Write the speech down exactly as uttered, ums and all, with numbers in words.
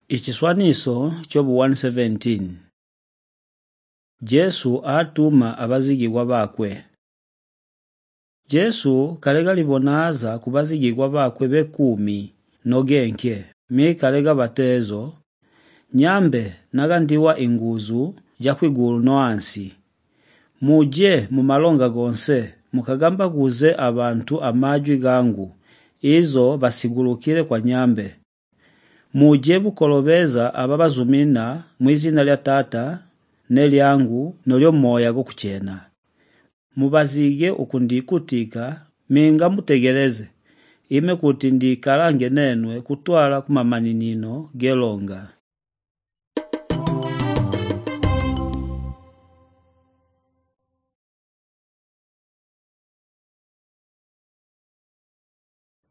Ichiswaniso chobu one seventeen. Jesu atuma abazigirwa bakwe. Jesu kalega libonaza kubazigirwa bakwe bekumi nogenke mikalega batezo nyambe nagandiwa inguzu jakwigulu no ansi. Muje mu malonga gonse mukagamba guze abantu amajwi gangu izo basigurukire kwa nyambe. Muje bukolobeza ababazumina mwizina lya Tata nelyangu nolyo moya go kuchena. Mubazige ukundikutika minga mutegereze ime kuti ndikalange nenwe kutwala kumamanino gelonga.